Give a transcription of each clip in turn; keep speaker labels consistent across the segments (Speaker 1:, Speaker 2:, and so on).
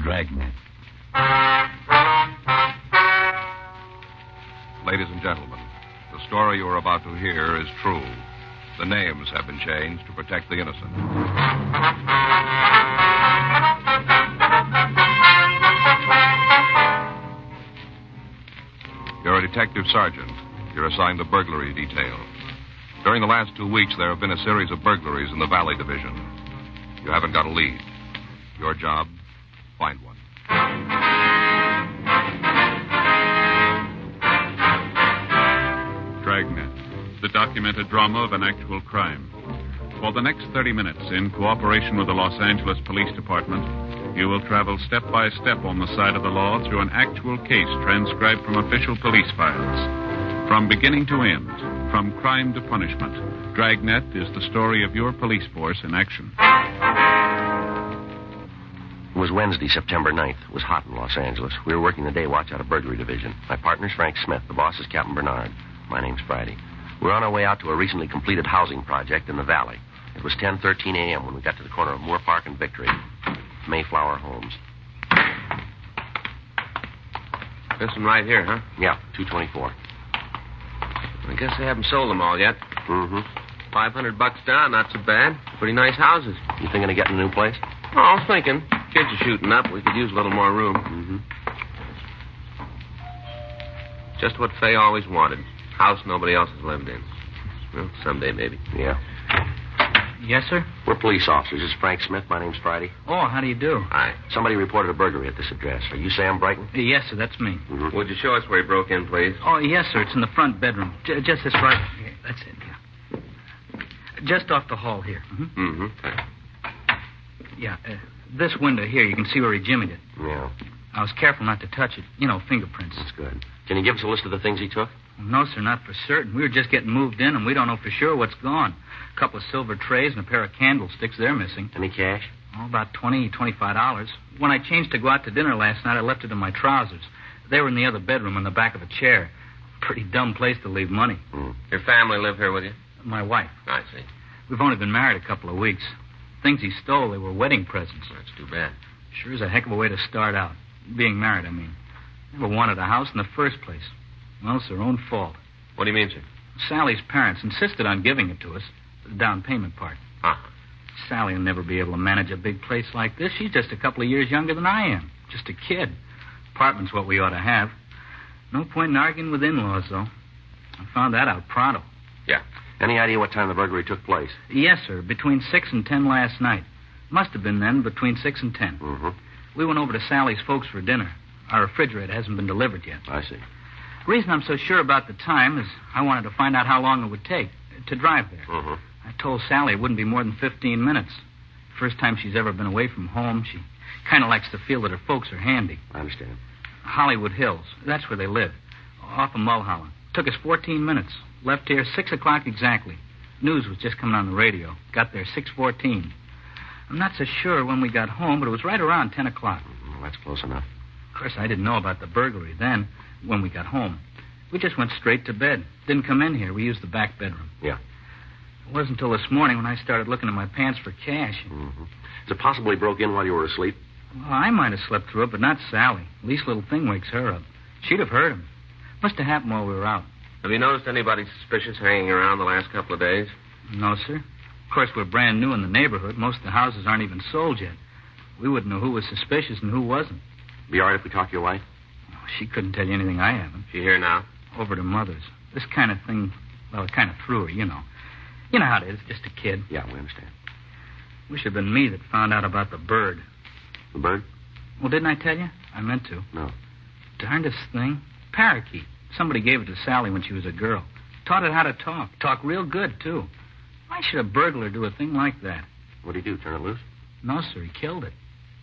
Speaker 1: Dragnet.
Speaker 2: Ladies and gentlemen, the story you are about to hear is true. The names have been changed to protect the innocent. You're a detective sergeant. You're assigned the burglary detail. During the last 2 weeks, there have been a series of burglaries in the Valley Division. You haven't got a lead. Your job, find one.
Speaker 3: Dragnet, the documented drama of an actual crime. For the next 30 minutes, in cooperation with the Los Angeles Police Department, you will travel step by step on the side of the law through an actual case transcribed from official police files. From beginning to end, from crime to punishment, Dragnet is the story of your police force in action.
Speaker 4: It was Wednesday, September 9th. It was hot in Los Angeles. We were working the day watch out of burglary division. My partner's Frank Smith. The boss is Captain Bernard. My name's Friday. We were on our way out to a recently completed housing project in the valley. It was 10:13 a.m. when we got to the corner of Moore Park and Victory. Mayflower Homes.
Speaker 5: This one right here, huh?
Speaker 4: Yeah, 224.
Speaker 5: I guess they haven't sold them all yet.
Speaker 4: Mm-hmm.
Speaker 5: $500 down, not so bad. Pretty nice houses.
Speaker 4: You thinking of getting a new place?
Speaker 5: Oh, I was thinking. Kids are shooting up. We could use a little more room.
Speaker 4: Mm-hmm.
Speaker 5: Just what Fay always wanted. House nobody else has lived in. Well, someday maybe.
Speaker 4: Yeah.
Speaker 6: Yes, sir?
Speaker 4: We're police officers. This is Frank Smith. My name's Friday.
Speaker 6: Oh, how do you do?
Speaker 5: Hi.
Speaker 4: Somebody reported a burglary at this address. Are you Sam Brighton?
Speaker 6: Yes, sir, that's me.
Speaker 4: Mm-hmm.
Speaker 5: Would you show us where he broke in, please?
Speaker 6: Oh, yes, sir, it's in the front bedroom. Just this right here. That's it, yeah. Just off the hall here. Mm-hmm.
Speaker 5: Mm-hmm.
Speaker 6: Yeah, this window here, you can see where he jimmied it.
Speaker 4: Yeah.
Speaker 6: I was careful not to touch it. You know, fingerprints.
Speaker 4: That's good. Can you give us a list of the things he took?
Speaker 6: No, sir, not for certain. We were just getting moved in, and we don't know for sure what's gone. A couple of silver trays and a pair of candlesticks, they're missing.
Speaker 4: Any cash?
Speaker 6: Oh, about $25. When I changed to go out to dinner last night, I left it in my trousers. They were in the other bedroom in the back of a chair. Pretty dumb place to leave money.
Speaker 5: Your family live here with you?
Speaker 6: My wife.
Speaker 5: I see.
Speaker 6: We've only been married a couple of weeks. Things he stole, they were wedding presents.
Speaker 5: That's too bad.
Speaker 6: Sure is a heck of a way to start out. Being married, I mean. Never wanted a house in the first place. Well, it's their own fault.
Speaker 5: What do you mean, sir?
Speaker 6: Sally's parents insisted on giving it to us, the down payment part.
Speaker 5: Huh.
Speaker 6: Sally will never be able to manage a big place like this. She's just a couple of years younger than I am. Just a kid. Apartment's what we ought to have. No point in arguing with in-laws, though. I found that out pronto.
Speaker 5: Yeah.
Speaker 4: Any idea what time the burglary took place?
Speaker 6: Yes, sir. Between 6 and 10 last night. Must have been then, between 6 and 10.
Speaker 4: Mm-hmm.
Speaker 6: We went over to Sally's folks for dinner. Our refrigerator hasn't been delivered yet.
Speaker 4: I see.
Speaker 6: The reason I'm so sure about the time is I wanted to find out how long it would take to drive there.
Speaker 4: Mm-hmm.
Speaker 6: I told Sally it wouldn't be more than 15 minutes. First time she's ever been away from home. She kind of likes to feel that her folks are handy.
Speaker 4: I understand.
Speaker 6: Hollywood Hills. That's where they live. Off of Mulholland. Took us 14 minutes. Left here 6 o'clock exactly. News was just coming on the radio. Got there 6:14. I'm not so sure when we got home, but it was right around 10 o'clock.
Speaker 4: Well, that's close enough.
Speaker 6: Of course, I didn't know about the burglary then, when we got home. We just went straight to bed. Didn't come in here. We used the back bedroom.
Speaker 4: Yeah.
Speaker 6: It wasn't until this morning when I started looking in my pants for cash.
Speaker 4: Mm-hmm. Is it possible he broke in while you were asleep?
Speaker 6: Well, I might have slept through it, but not Sally. Least little thing wakes her up. She'd have heard him. Must have happened while we were out.
Speaker 5: Have you noticed anybody suspicious hanging around the last couple of days?
Speaker 6: No, sir. Of course, we're brand new in the neighborhood. Most of the houses aren't even sold yet. We wouldn't know who was suspicious and who wasn't.
Speaker 4: Be all right if we talk to your wife?
Speaker 6: Oh, she couldn't tell you anything I haven't.
Speaker 5: She here now?
Speaker 6: Over to Mother's. This kind of thing, well, it kind of threw her, you know. You know how it is, just a kid.
Speaker 4: Yeah, we understand.
Speaker 6: Wish it had been me that found out about the bird.
Speaker 4: The bird?
Speaker 6: Well, didn't I tell you? I meant to.
Speaker 4: No.
Speaker 6: Darndest thing. Parakeet. Somebody gave it to Sally when she was a girl. Taught it how to talk. Talk real good, too. Why should a burglar do a thing like that?
Speaker 4: What'd he do, turn it loose?
Speaker 6: No, sir, he killed it.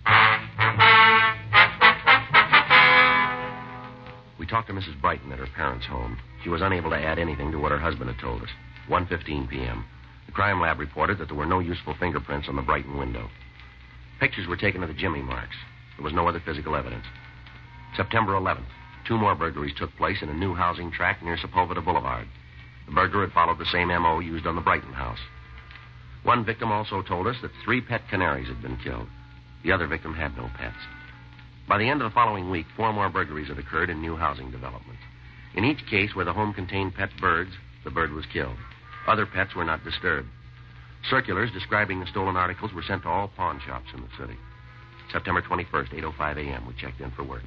Speaker 4: We talked to Mrs. Brighton at her parents' home. She was unable to add anything to what her husband had told us. 1:15 p.m. The crime lab reported that there were no useful fingerprints on the Brighton window. Pictures were taken of the jimmy marks. There was no other physical evidence. September 11th, 2 more burglaries took place in a new housing tract near Sepulveda Boulevard. The burglar had followed the same M.O. used on the Brighton house. One victim also told us that 3 pet canaries had been killed. The other victim had no pets. By the end of the following week, 4 more burglaries had occurred in new housing developments. In each case where the home contained pet birds, the bird was killed. Other pets were not disturbed. Circulars describing the stolen articles were sent to all pawn shops in the city. September 21st, 8:05 a.m., we checked in for work.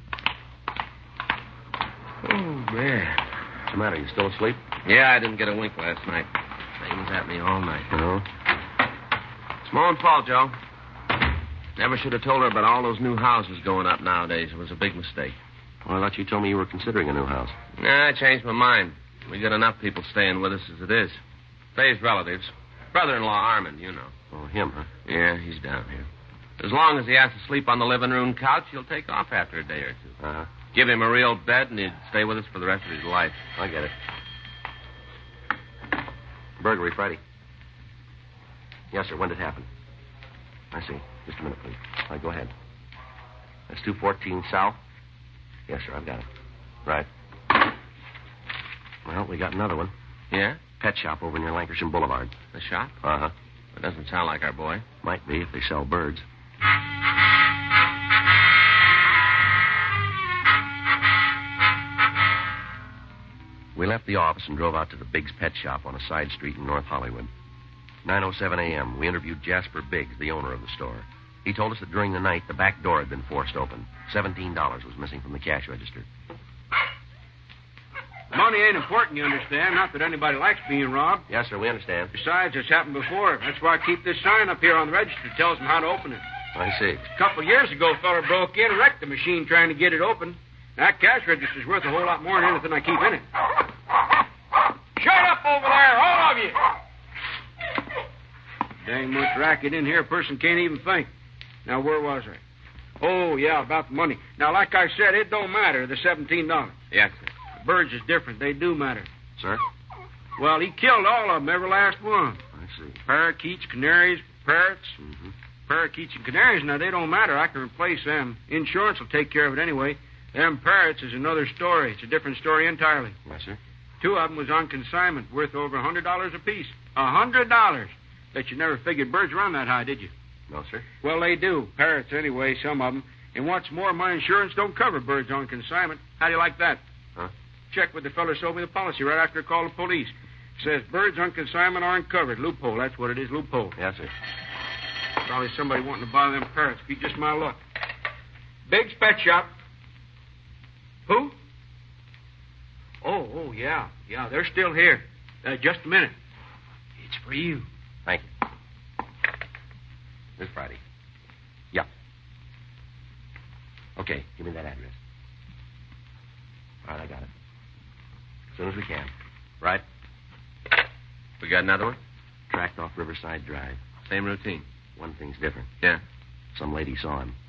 Speaker 5: Oh, man.
Speaker 4: What's the matter? You still asleep?
Speaker 5: Yeah, I didn't get a wink last night. Thing was at me all night.
Speaker 4: No?
Speaker 5: It's my own fault, Joe. Never should have told her about all those new houses going up nowadays. It was a big mistake.
Speaker 4: Well, I thought you told me you were considering a new house.
Speaker 5: Nah, I changed my mind. We got enough people staying with us as it is. Faye's relatives. Brother-in-law Armand, you know.
Speaker 4: Oh, him, huh?
Speaker 5: Yeah, he's down here. As long as he has to sleep on the living room couch, he'll take off after a day or two.
Speaker 4: Uh-huh.
Speaker 5: Give him a real bed, and he'd stay with us for the rest of his life.
Speaker 4: I get it. Burglary Friday. Yes, sir. When did it happen? I see. Just a minute, please. All right, go ahead. That's 214 South? Yes, sir. I've got it. Right. Well, we got another one.
Speaker 5: Yeah?
Speaker 4: Pet shop over near Lancashire Boulevard.
Speaker 5: The shop?
Speaker 4: Uh-huh.
Speaker 5: It doesn't sound like our boy.
Speaker 4: Might be if they sell birds. We left the office and drove out to the Biggs Pet Shop on a side street in North Hollywood. 9:07 a.m., we interviewed Jasper Biggs, the owner of the store. He told us that during the night, the back door had been forced open. $17 was missing from the cash register.
Speaker 1: Money ain't important, you understand. Not that anybody likes being robbed.
Speaker 4: Yes, sir, we understand.
Speaker 1: Besides, it's happened before. That's why I keep this sign up here on the register that tells them how to open it.
Speaker 4: I see.
Speaker 1: A couple of years ago, a fella broke in and wrecked the machine trying to get it open. That cash register's worth a whole lot more than anything I keep in it. Shut up over there, all of you! Dang much racket in here, a person can't even think. Now, where was I? Oh, yeah, about the money. Now, like I said, it don't matter, the $17.
Speaker 5: Yes, sir.
Speaker 1: The birds is different. They do matter.
Speaker 4: Sir?
Speaker 1: Well, he killed all of them, every last one.
Speaker 4: I see.
Speaker 1: Parakeets, canaries, parrots.
Speaker 4: Mm-hmm.
Speaker 1: Parakeets and canaries, now, they don't matter. I can replace them. Insurance will take care of it anyway. Them parrots is another story. It's a different story entirely.
Speaker 4: Yes, sir.
Speaker 1: 2 of them was on consignment, worth over $100 apiece. $100. Bet you never figured birds run that high, did you?
Speaker 4: No, sir.
Speaker 1: Well, they do. Parrots, anyway, some of them. And what's more, my insurance don't cover birds on consignment. How do you like that?
Speaker 4: Huh?
Speaker 1: Check with the fella who sold me the policy right after I called the police. Says birds on consignment aren't covered. Loophole, that's what it is, loophole.
Speaker 4: Yes, sir.
Speaker 1: Probably somebody wanting to buy them parrots. Be just my luck. Biggs Pet Shop. Who? Oh, yeah. Yeah, they're still here. Just a minute. It's for you.
Speaker 4: Thank you. This Friday. Yeah. Okay, give me that address. All right, I got it. As soon as we can. Right?
Speaker 5: We got another one?
Speaker 4: Tracked off Riverside Drive.
Speaker 5: Same routine.
Speaker 4: One thing's different.
Speaker 5: Yeah.
Speaker 4: Some lady saw him.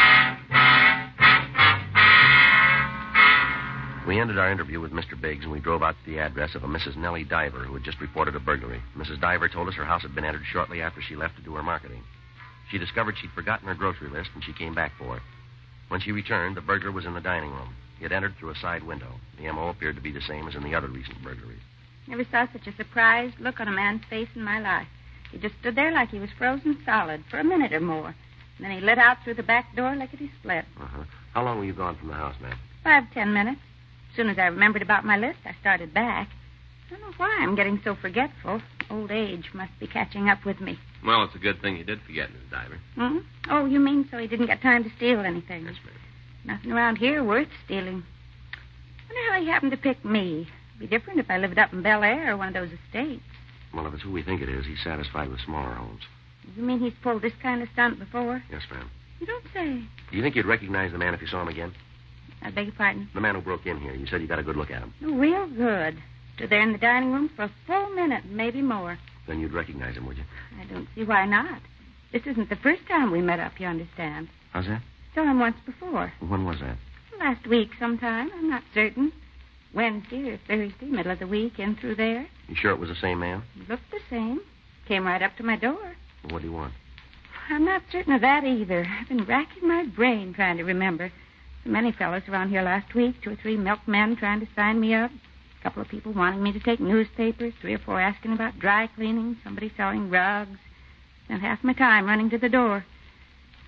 Speaker 4: We ended our interview with Mr. Biggs, and we drove out to the address of a Mrs. Nellie Diver, who had just reported a burglary. Mrs. Diver told us her house had been entered shortly after she left to do her marketing. She discovered she'd forgotten her grocery list, and she came back for it. When she returned, the burglar was in the dining room. He had entered through a side window. The M.O. appeared to be the same as in the other recent burglaries.
Speaker 7: Never saw such a surprised look on a man's face in my life. He just stood there like he was frozen solid for a minute or more. And then he lit out through the back door lickety-split.
Speaker 4: Uh-huh. How long were you gone from the house, ma'am?
Speaker 7: 5-10 minutes. As soon as I remembered about my list, I started back. I don't know why I'm getting so forgetful. Old age must be catching up with me.
Speaker 5: Well, it's a good thing you did forget, Miss Diver.
Speaker 7: Hmm? Oh, you mean so he didn't get time to steal anything?
Speaker 5: Yes, ma'am.
Speaker 7: Nothing around here worth stealing. Wonder how he happened to pick me. It'd be different if I lived up in Bel Air or one of those estates.
Speaker 4: Well, if it's who we think it is, he's satisfied with smaller homes.
Speaker 7: You mean he's pulled this kind of stunt before?
Speaker 4: Yes, ma'am.
Speaker 7: You don't say.
Speaker 4: Do you think you'd recognize the man if you saw him again?
Speaker 7: I beg your pardon?
Speaker 4: The man who broke in here. You said you got a good look at him.
Speaker 7: Oh, real good. Stood there in the dining room for a full minute, maybe more.
Speaker 4: Then you'd recognize him, would you?
Speaker 7: I don't see why not. This isn't the first time we met up, you understand.
Speaker 4: How's that?
Speaker 7: Saw him once before.
Speaker 4: When was that?
Speaker 7: Last week sometime. I'm not certain. Wednesday or Thursday, middle of the week, in through there.
Speaker 4: You sure it was the same man?
Speaker 7: He looked the same. Came right up to my door.
Speaker 4: Well, what do you want?
Speaker 7: I'm not certain of that either. I've been racking my brain trying to remember. So many fellows around here last week. 2 or 3 milkmen trying to sign me up. A couple of people wanting me to take newspapers. 3 or 4 asking about dry cleaning. Somebody selling rugs. Spent half my time running to the door.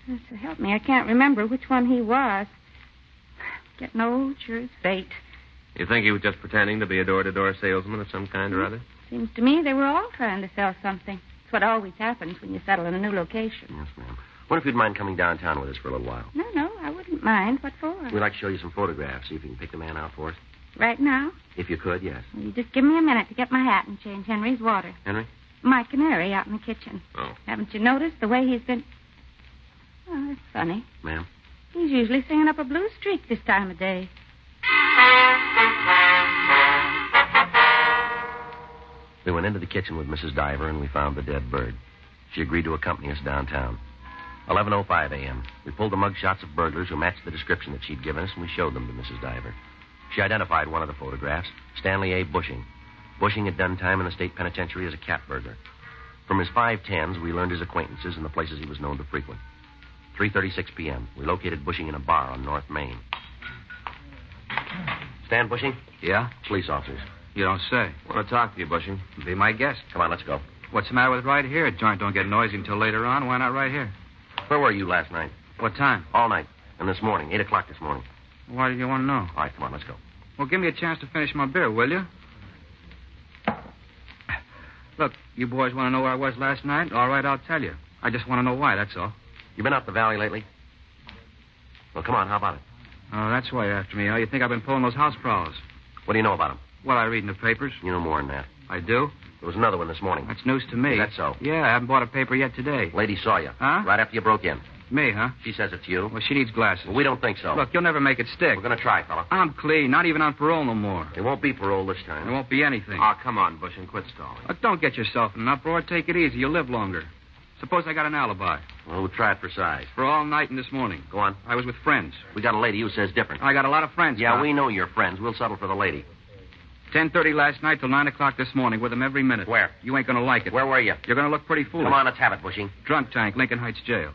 Speaker 7: So help me, I can't remember which one he was. Getting old, sure is fate.
Speaker 5: You think he was just pretending to be a door-to-door salesman of some kind or other?
Speaker 7: Seems to me they were all trying to sell something. It's what always happens when you settle in a new location.
Speaker 4: Yes, ma'am. Wonder if you'd mind coming downtown with us for a little while.
Speaker 7: No, I wouldn't mind. What for?
Speaker 4: We'd like to show you some photographs, see if you can pick the man out for us.
Speaker 7: Right now?
Speaker 4: If you could, yes.
Speaker 7: Well, you just give me a minute to get my hat and change Henry's water.
Speaker 4: Henry?
Speaker 7: My canary out in the kitchen.
Speaker 5: Oh.
Speaker 7: Haven't you noticed the way he's been... Oh, that's funny.
Speaker 4: Ma'am?
Speaker 7: He's usually singing up a blue streak this time of day.
Speaker 4: We went into the kitchen with Mrs. Diver, and we found the dead bird. She agreed to accompany us downtown. 11:05 a.m. We pulled the mug shots of burglars who matched the description that she'd given us, and we showed them to Mrs. Diver. She identified one of the photographs, Stanley A. Bushing. Bushing had done time in the state penitentiary as a cat burglar. From his 510s, we learned his acquaintances and the places he was known to frequent. 3:36 p.m. We located Bushing in a bar on North Main. Stan Bushing?
Speaker 6: Yeah?
Speaker 4: Police officers.
Speaker 6: You don't say.
Speaker 5: Want to talk to you, Bushing.
Speaker 6: Be my guest.
Speaker 4: Come on, let's go.
Speaker 6: What's the matter with right here? Joint don't get noisy until later on. Why not right here?
Speaker 4: Where were you last night?
Speaker 6: What time?
Speaker 4: All night. And this morning, 8 o'clock this morning.
Speaker 6: Why do you want to know?
Speaker 4: All right, come on, let's go.
Speaker 6: Well, give me a chance to finish my beer, will you? Look, you boys want to know where I was last night? All right, I'll tell you. I just want to know why, that's all.
Speaker 4: You been up the valley lately? Well, come on, how about it?
Speaker 6: Oh, that's why you're after me, huh? You think I've been pulling those house prowls?
Speaker 4: What do you know about them?
Speaker 6: Well, I read in the papers.
Speaker 4: You know more than that.
Speaker 6: I do?
Speaker 4: There was another one this morning.
Speaker 6: That's news to me.
Speaker 4: Is that so?
Speaker 6: Yeah, I haven't bought a paper yet today.
Speaker 4: Lady saw you.
Speaker 6: Huh?
Speaker 4: Right after you broke in.
Speaker 6: Me, huh?
Speaker 4: She says it's you.
Speaker 6: Well, she needs glasses.
Speaker 4: Well, we don't think so.
Speaker 6: Look, you'll never make it stick.
Speaker 4: We're going to try, fella.
Speaker 6: I'm clean, not even on parole no more.
Speaker 4: It won't be parole this
Speaker 6: There
Speaker 4: time.
Speaker 6: won't be anything.
Speaker 5: Oh, come on, Bushing. Quit stalling.
Speaker 6: Look, don't get yourself in an uproar. Take it easy. You'll live longer. Suppose I got an alibi.
Speaker 4: Well, we'll try it for size.
Speaker 6: For all night and this morning.
Speaker 4: Go on.
Speaker 6: I was with friends.
Speaker 4: We got a lady who says different.
Speaker 6: I got a lot of friends.
Speaker 4: Yeah,
Speaker 6: Doc.
Speaker 4: we know you're friends. We'll settle for the lady.
Speaker 6: 10:30 last night till 9 o'clock this morning with them every minute.
Speaker 4: Where?
Speaker 6: You ain't going to like it.
Speaker 4: Where were you?
Speaker 6: You're going to look pretty foolish.
Speaker 4: Come on, let's have it, Bushing.
Speaker 6: Drunk tank, Lincoln Heights Jail.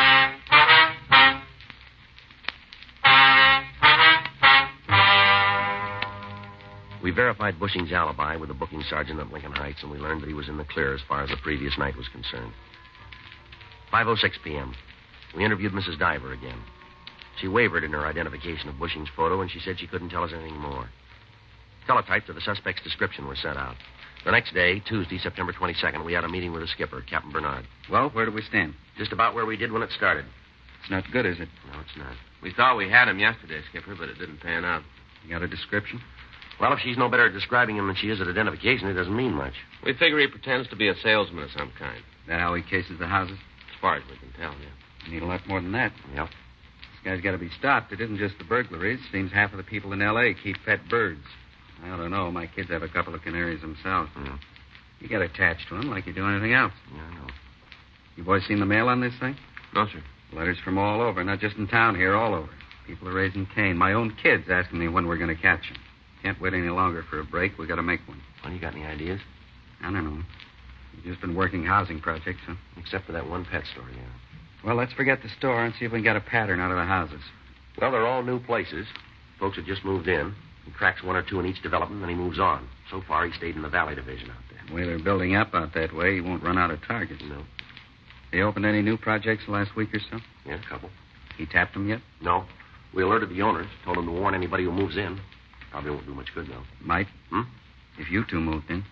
Speaker 4: We verified Bushing's alibi with the booking sergeant at Lincoln Heights, and we learned that he was in the clear as far as the previous night was concerned. 5:06 p.m. We interviewed Mrs. Diver again. She wavered in her identification of Bushing's photo, and she said she couldn't tell us anything more. Teletypes of the suspect's description were sent out. The next day, Tuesday, September 22nd, we had a meeting with the skipper, Captain Bernard.
Speaker 6: Well, where do we stand?
Speaker 4: Just about where we did when it started.
Speaker 6: It's not good, is it?
Speaker 4: No, it's not.
Speaker 5: We thought we had him yesterday, Skipper, but it didn't pan out.
Speaker 6: You got a description?
Speaker 4: Well, if she's no better at describing him than she is at identification, it doesn't mean much.
Speaker 5: We figure he pretends to be a salesman of some kind.
Speaker 6: That how he cases the houses?
Speaker 5: As far as we can tell, yeah.
Speaker 6: You need a lot more than that.
Speaker 4: Yep.
Speaker 6: This guy's got to be stopped. It isn't just the burglaries. Seems half of the people in L.A. keep pet birds. I don't know. My kids have a couple of canaries themselves.
Speaker 4: Yeah.
Speaker 6: You get attached to them like you do anything else.
Speaker 4: Yeah, I know.
Speaker 6: You boys seen the mail on this thing?
Speaker 5: No, sir.
Speaker 6: Letters from all over, not just in town here, all over. People are raising Cain. My own kids asking me when we're going to catch him. Can't wait any longer for a break. We got to make one.
Speaker 4: Well, you got any ideas?
Speaker 6: I don't know. We've just been working housing projects, huh?
Speaker 4: Except for that one pet store, yeah.
Speaker 6: Well, let's forget the store and see if we can get a pattern out of the houses.
Speaker 4: Well, they're all new places. Folks have just moved in. He cracks one or two in each development, then he moves on. So far, he stayed in the Valley Division out there.
Speaker 6: The way they're building up out that way, he won't run out of targets.
Speaker 4: No.
Speaker 6: They opened any new projects the last week or so?
Speaker 4: Yeah, a couple.
Speaker 6: He tapped them yet?
Speaker 4: No. We alerted the owners, told them to warn anybody who moves in. Probably won't do much good, though.
Speaker 6: Might.
Speaker 4: Hmm?
Speaker 6: If you two moved in.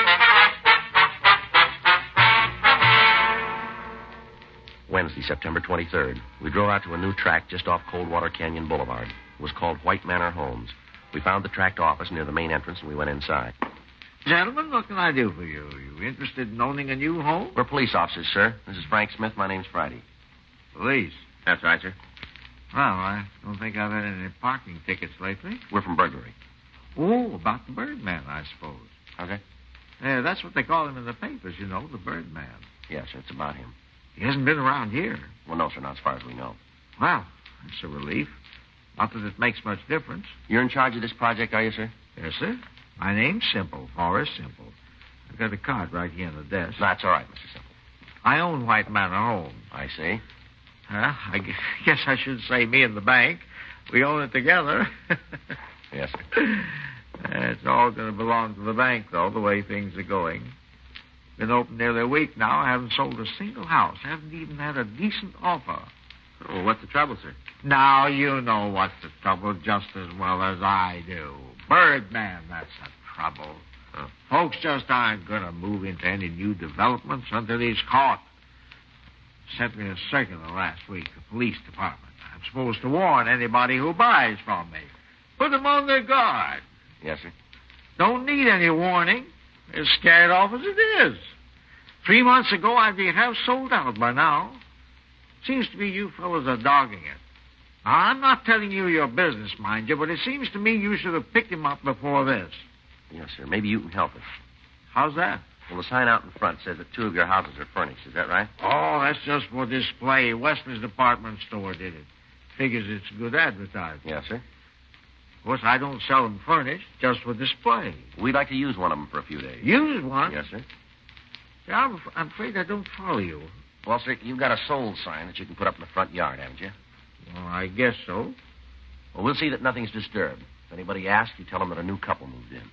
Speaker 4: Wednesday, September 23rd. We drove out to a new tract just off Coldwater Canyon Boulevard. It was called White Manor Homes. We found the tract office near the main entrance, and we went inside.
Speaker 8: Gentlemen, what can I do for you? Are you interested in owning a new home?
Speaker 4: We're police officers, sir. This is Frank Smith. My name's Friday.
Speaker 8: Police.
Speaker 5: That's right, sir.
Speaker 8: Well, I don't think I've had any parking tickets lately.
Speaker 4: We're from burglary.
Speaker 8: Oh, about the Birdman, I suppose.
Speaker 4: Okay.
Speaker 8: Yeah, that's what they call him in the papers, you know, the Birdman.
Speaker 4: Yes, sir, it's about him.
Speaker 8: He hasn't been around here.
Speaker 4: Well, no, sir, not as far as we know.
Speaker 8: Well, that's a relief. Not that it makes much difference.
Speaker 4: You're in charge of this project, are you, sir?
Speaker 8: Yes, sir. My name's Simple, Horace Simple. I've got a card right here on the desk.
Speaker 4: That's all right, Mr. Simple.
Speaker 8: I own White Manor Home.
Speaker 4: I see.
Speaker 8: I guess I should say me and the bank. We own it together.
Speaker 4: Yes, sir.
Speaker 8: It's all going to belong to the bank, though, the way things are going. Been open nearly a week now. I haven't sold a single house. Haven't even had a decent offer.
Speaker 5: Oh, what's the trouble, sir?
Speaker 8: Now, you know what's the trouble just as well as I do. Birdman, that's the trouble.
Speaker 5: Oh.
Speaker 8: Folks just aren't going to move into any new developments until he's caught. Sent me a circular last week, the police department. I'm supposed to warn anybody who buys from me. Put them on their guard.
Speaker 4: Yes, sir.
Speaker 8: Don't need any warning. They're scared off as it is. 3 months ago, I'd be half sold out by now. Seems to me you fellows are dogging it. Now, I'm not telling you your business, mind you, but it seems to me you should have picked him up before this.
Speaker 4: Yes, sir. Maybe you can help us.
Speaker 8: How's that?
Speaker 4: Well, the sign out in front says that 2 of your houses are furnished. Is that right?
Speaker 8: Oh, that's just for display. Wesley's department store did it. Figures it's good advertising.
Speaker 4: Yes, sir.
Speaker 8: Of course, I don't sell them furnished, just for display.
Speaker 4: We'd like to use one of them for a few days.
Speaker 8: Use one?
Speaker 4: Yes, sir.
Speaker 8: Yeah, I'm afraid I don't follow you.
Speaker 4: Well, sir, you've got a sold sign that you can put up in the front yard, haven't you?
Speaker 8: Well, I guess so.
Speaker 4: Well, we'll see that nothing's disturbed. If anybody asks, you tell them that a new couple moved in.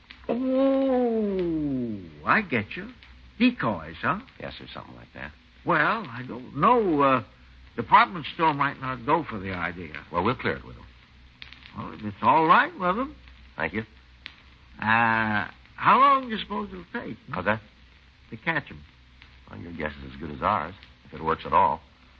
Speaker 8: Oh, I get you. Decoys, huh?
Speaker 4: Yes, sir, something like that.
Speaker 8: Well, I don't know. Department store might not go for the idea.
Speaker 4: Well, we'll clear it with them.
Speaker 8: Well, if it's all right with them.
Speaker 4: Thank you.
Speaker 8: How long do you suppose it'll take?
Speaker 4: How's that?
Speaker 8: To catch them?
Speaker 4: Well, your guess is as good as ours, if it works at all.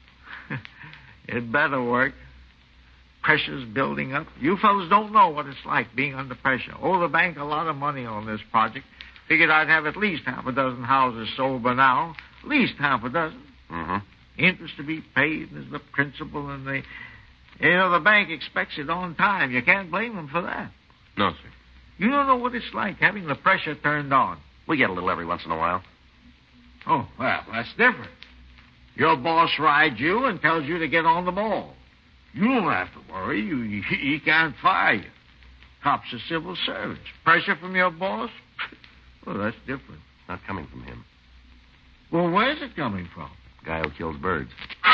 Speaker 8: It better work. Pressure's building up. You fellas don't know what it's like being under pressure. Owe the bank a lot of money on this project. Figured I'd have at least half a dozen houses sold by now. At least half a dozen.
Speaker 4: Mm-hmm.
Speaker 8: Interest to be paid is the principal, and the bank expects it on time. You can't blame them for that.
Speaker 5: No, sir.
Speaker 8: You don't know what it's like having the pressure turned on.
Speaker 4: We get a little every once in a while.
Speaker 8: Oh, well, that's different. Your boss rides you and tells you to get on the ball. You don't have to worry. He can't fire you. Cops are civil servants. Pressure from your boss? Well, that's different.
Speaker 4: Not coming from him.
Speaker 8: Well, where's it coming from?
Speaker 4: The guy who kills birds.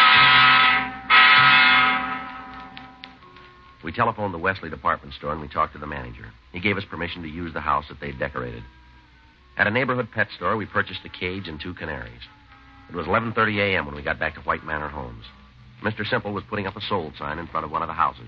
Speaker 4: We telephoned the Wesley department store and we talked to the manager. He gave us permission to use the house that they'd decorated. At a neighborhood pet store, we purchased a cage and 2 canaries. It was 11:30 a.m. when we got back to White Manor Homes. Mr. Simple was putting up a sold sign in front of one of the houses.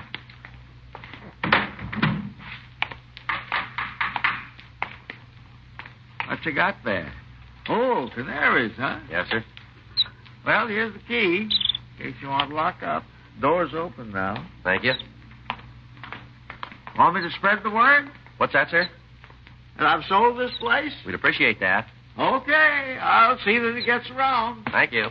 Speaker 8: What you got there? Oh, canaries, huh?
Speaker 4: Yes, sir.
Speaker 8: Well, here's the key, in case you want to lock up. Door's open now.
Speaker 4: Thank you.
Speaker 8: Want me to spread the word?
Speaker 4: What's that, sir?
Speaker 8: And I've sold this place?
Speaker 4: We'd appreciate that.
Speaker 8: Okay, I'll see that it gets around.
Speaker 4: Thank you.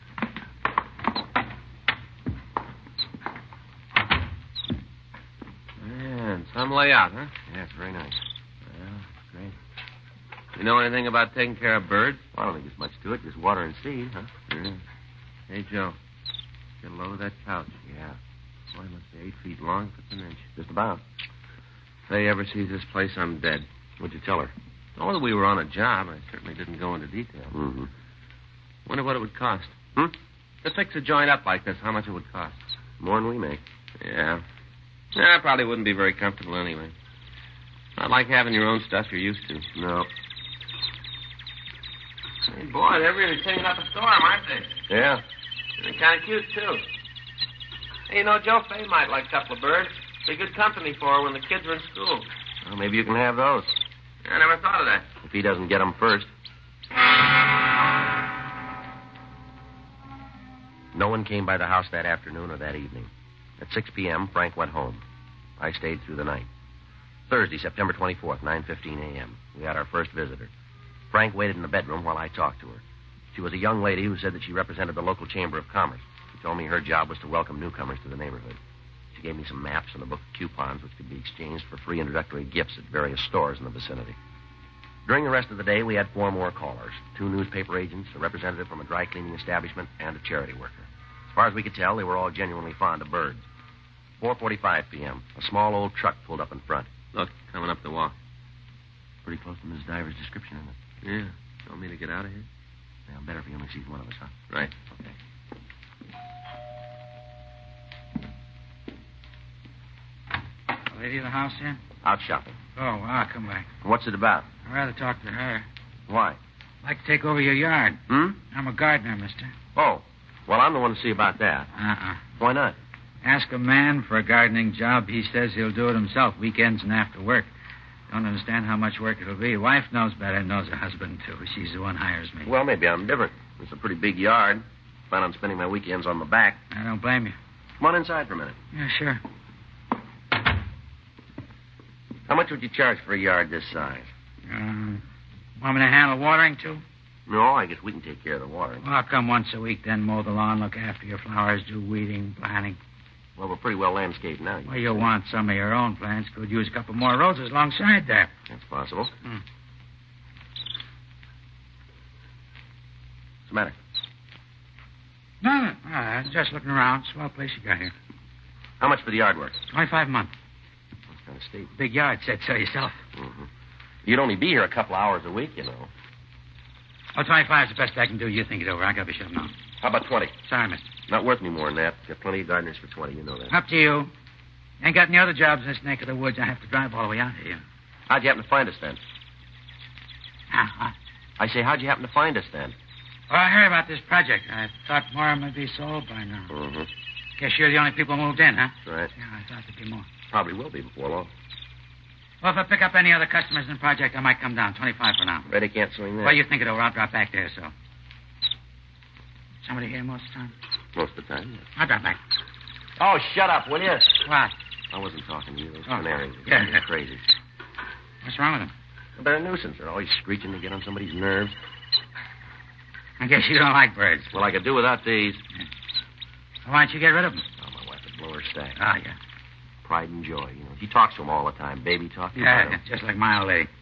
Speaker 5: Yeah, some layout, huh?
Speaker 4: Yeah, it's very nice.
Speaker 5: Well, great. You know anything about taking care of birds?
Speaker 4: Well, I don't think there's much to it. Just water and seed, huh?
Speaker 5: Yeah. Hey, Joe. Get a load of that couch.
Speaker 4: Yeah.
Speaker 5: Boy, it must be 8 feet long, if it's an inch.
Speaker 4: Just about.
Speaker 5: If Faye ever sees this place, I'm dead.
Speaker 4: What'd you tell her?
Speaker 5: Oh, that we were on a job. I certainly didn't go into detail.
Speaker 4: Mm-hmm.
Speaker 5: Wonder what it would cost.
Speaker 4: Hmm?
Speaker 5: To fix a joint up like this, how much it would cost.
Speaker 4: More than we make.
Speaker 5: Yeah. I probably wouldn't be very comfortable anyway. Not like having your own stuff you're used to.
Speaker 4: No.
Speaker 5: Hey, boy, they're really cleaning up a storm, aren't they?
Speaker 4: Yeah.
Speaker 5: They're kind of cute, too. Hey, you know, Joe Fay might like a couple of birds. Be good company for her when the kids are in school.
Speaker 4: Well, maybe you can have those.
Speaker 5: I never thought of that.
Speaker 4: If he doesn't get them first. No one came by the house that afternoon or that evening. At 6 p.m., Frank went home. I stayed through the night. Thursday, September 24th, 9:15 a.m. We had our first visitor. Frank waited in the bedroom while I talked to her. She was a young lady who said that she represented the local Chamber of Commerce. She told me her job was to welcome newcomers to the neighborhood. She gave me some maps and a book of coupons which could be exchanged for free introductory gifts at various stores in the vicinity. During the rest of the day, we had 4 more callers. 2 newspaper agents, a representative from a dry cleaning establishment, and a charity worker. As far as we could tell, they were all genuinely fond of birds. 4:45 p.m., a small old truck pulled up in front.
Speaker 5: Look, coming up the walk.
Speaker 4: Pretty close to Mrs. Diver's description, isn't it?
Speaker 5: Yeah. You want me to get out of here?
Speaker 4: Well, better if he only sees one of us, huh?
Speaker 5: Right.
Speaker 4: Okay.
Speaker 6: Lady of the house in?
Speaker 4: Out shopping.
Speaker 6: Oh, I'll come back.
Speaker 4: What's it about?
Speaker 6: I'd rather talk to her.
Speaker 4: Why?
Speaker 6: I'd like to take over your yard.
Speaker 4: Hmm?
Speaker 6: I'm a gardener, mister.
Speaker 4: Oh. Well, I'm the one to see about that. Why not?
Speaker 6: Ask a man for a gardening job. He says he'll do it himself, weekends and after work. Don't understand how much work it'll be. Wife knows better, knows her husband, too. She's the one hires me.
Speaker 4: Well, maybe I'm different. It's a pretty big yard. Plan on spending my weekends on my back.
Speaker 6: I don't blame you.
Speaker 4: Come on inside for a minute.
Speaker 6: Yeah, sure.
Speaker 4: How much would you charge for a yard this size?
Speaker 6: Want me to handle watering, too?
Speaker 4: No, I guess we can take care of the watering.
Speaker 6: Well, I'll come once a week, then mow the lawn, look after your flowers, do weeding, planting.
Speaker 4: Well, we're pretty well landscaped now.
Speaker 6: Well, you'll want some of your own plants. Could use a couple more roses alongside there.
Speaker 4: That's possible. What's the matter?
Speaker 6: No, I was just looking around. Swell place you got here.
Speaker 4: How much for the yard work?
Speaker 6: $25 a month.
Speaker 4: That's kind of steep.
Speaker 6: Big yard, said so yourself.
Speaker 4: Mm-hmm. You'd only be here a couple hours a week, you know.
Speaker 6: Oh, 25 is the best I can do. You think it over. I got to be shut now.
Speaker 4: How about 20?
Speaker 6: Sorry, mister.
Speaker 4: Not worth me more than that. Got plenty of gardeners for 20, you know that.
Speaker 6: Up to you. Ain't got any other jobs in this neck of the woods. I have to drive all the way out here.
Speaker 4: How'd you happen to find us then? I say, how'd you happen to find us then?
Speaker 6: Well, I heard about this project. I thought more might be sold by now.
Speaker 4: Mm-hmm.
Speaker 6: Guess you're the only people moved in, huh?
Speaker 4: That's right.
Speaker 6: Yeah, I thought there'd be more.
Speaker 4: Probably will be before long.
Speaker 6: Well, if I pick up any other customers in the project, I might come down. 25 for now.
Speaker 4: Ready can't swing that.
Speaker 6: Well, you think it over. I'll drop back there, so. Somebody here most of the time?
Speaker 4: Most of the time, yes.
Speaker 6: I'll drop back.
Speaker 4: Oh, shut up, will you?
Speaker 6: What?
Speaker 4: I wasn't talking to you. Those
Speaker 6: Oh.
Speaker 4: canaries
Speaker 6: Yeah.
Speaker 4: are crazy.
Speaker 6: What's wrong with them?
Speaker 4: They're a nuisance. They're always screeching to get on somebody's nerves.
Speaker 6: I guess you don't like birds.
Speaker 4: Well, I could do without these.
Speaker 6: Well, why don't you get rid of them?
Speaker 4: Oh, my wife would blow her stack.
Speaker 6: Oh, yeah.
Speaker 4: Pride and joy, you know. She talks to them all the time. Baby talk.
Speaker 6: Yeah, just like my old lady.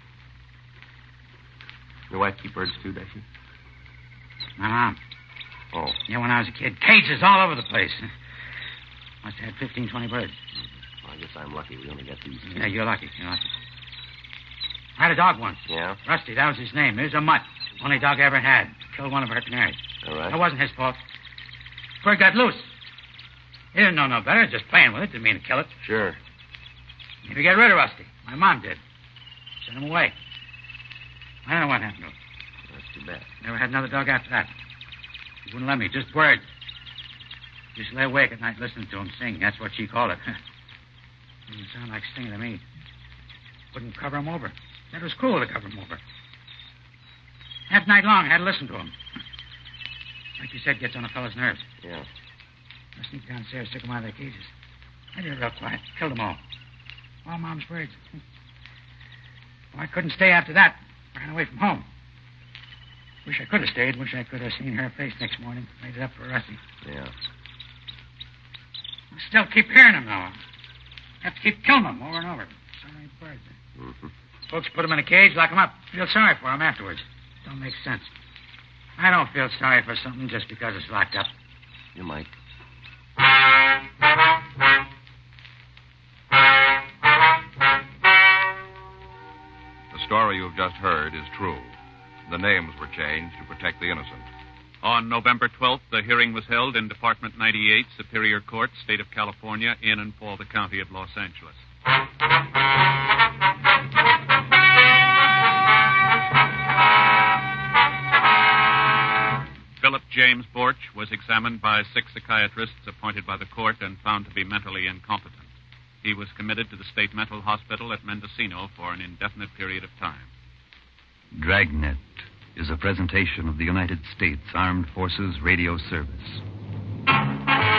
Speaker 4: Your wife keep birds, too, does she?
Speaker 6: My mom.
Speaker 4: Oh.
Speaker 6: Yeah, when I was a kid, cages all over the place. Must have had 15, 20 birds.
Speaker 4: Well, I guess I'm lucky. We only got these two.
Speaker 6: Yeah, you're lucky. You're lucky. I had a dog once.
Speaker 4: Yeah?
Speaker 6: Rusty, that was his name. He was a mutt. Only dog I ever had. Killed one of her canaries.
Speaker 4: All right.
Speaker 6: It wasn't his fault. Bird got loose. He didn't know no better. Just playing with it. Didn't mean to kill it.
Speaker 4: Sure.
Speaker 6: Maybe get rid of Rusty. My mom did. Sent him away. I don't know what happened to him.
Speaker 4: That's too bad.
Speaker 6: Never had another dog after that. He wouldn't let me. Just birds. Just lay awake at night listening to him sing. That's what she called it. Didn't sound like singing to me. Wouldn't cover him over. Said it was cruel to cover him over. Half night long, I had to listen to him. Like you said, gets on a fellow's nerves.
Speaker 4: Yeah.
Speaker 6: I sneaked downstairs, took them out of their cages. I did it real quiet. Killed them all. All Mom's birds. Well, I couldn't stay after that. Ran away from home. Wish I could have stayed. Wish I could have seen her face next morning. Made it up for Rusty.
Speaker 4: Yeah.
Speaker 6: I still keep hearing them, though. Have to keep killing them over and over. So many birds.
Speaker 4: Mm-hmm.
Speaker 6: Folks put them in a cage, lock them up. Feel sorry for them afterwards. Don't make sense. I don't feel sorry for something just because it's locked up.
Speaker 4: You might.
Speaker 2: The story you've just heard is true. The names were changed to protect the innocent.
Speaker 3: On November 12th, the hearing was held in Department 98, Superior Court, State of California, in and for the County of Los Angeles. Philip James Borch was examined by 6 psychiatrists appointed by the court and found to be mentally incompetent. He was committed to the state mental hospital at Mendocino for an indefinite period of time.
Speaker 9: Dragnet is a presentation of the United States Armed Forces Radio Service.